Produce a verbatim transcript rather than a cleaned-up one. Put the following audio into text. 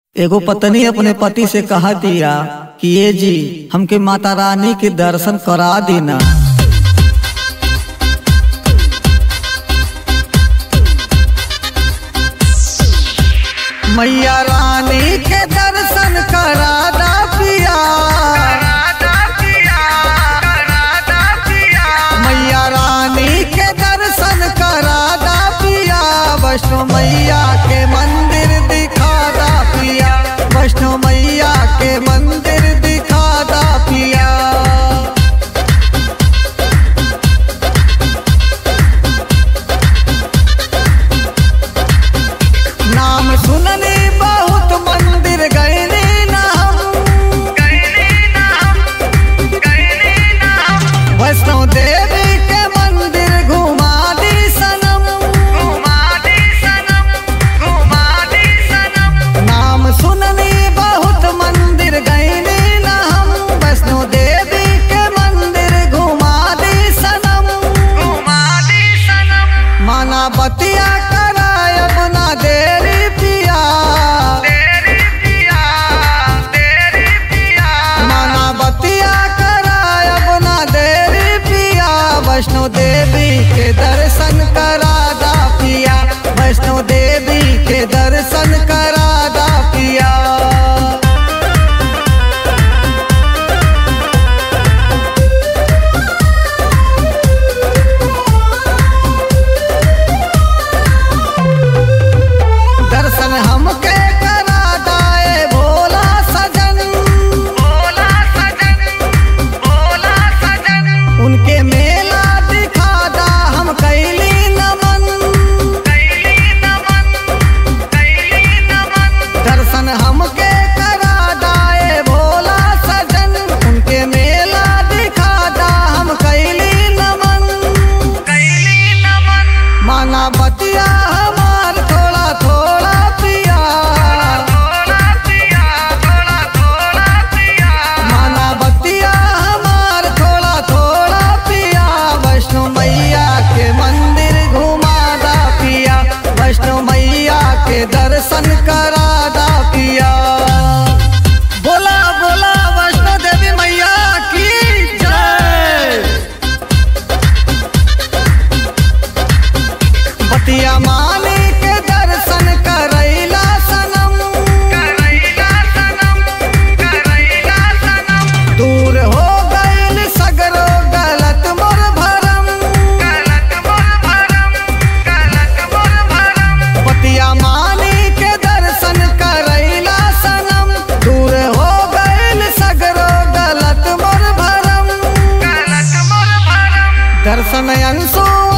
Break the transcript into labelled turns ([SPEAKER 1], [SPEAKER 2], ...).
[SPEAKER 1] एगो पत्नी अपने पति से कहा दिया कि ये जी हमके माता रानी के दर्शन करा देना। मैया रानी के दर्शन करा दा पिया, मैया रानी के दर्शन करा दा पिया, वैष्णो मैया के मंदिर दिखा दा पिया, वैष्णो मैया के मंदिर दिखा दा पिया। नाम सुनने बहुत मंदिर गए ना हम, वैष्णो देवी के मंदिर घुमा दी सनम, नाम सुनने बहुत मंदिर गए ना हम, वैष्णो देवी के मंदिर घुमा दी सनम, माना बतिया कराय अपना देरी पिया, माना बतिया कराय अपना देरी पिया, वैष्णो देवी के दर्शन करा दा पिया, वैष्णो देवी के दर्शन करा दा पिया। दर्शन हमके करा दाए भोला सजन, उनके मेला दिखा दा हम कैली नमन, दर्शन हमके करा दाए भोला सजन, उनके मेला दिखा दा हम कैली नमन, माना बतिया हमार थोड़ा थोड़ा पिया, माना बतिया हमार थोड़ा थोड़ा पिया, वैष्णो मैया के मंदिर घुमा दा पिया, वैष्णो मैया के दर्शन करा दा पिया। बोला बोला वैष्णो देवी मैया की जय। बतिया माने के दर्शन करैला सनम, दूर हो गइल सगरो गलत मोर भरम, बतिया माने के दर्शन करैला सनम, दूर हो गइल सगरो गलत मोर भरम, दर्शन अंशु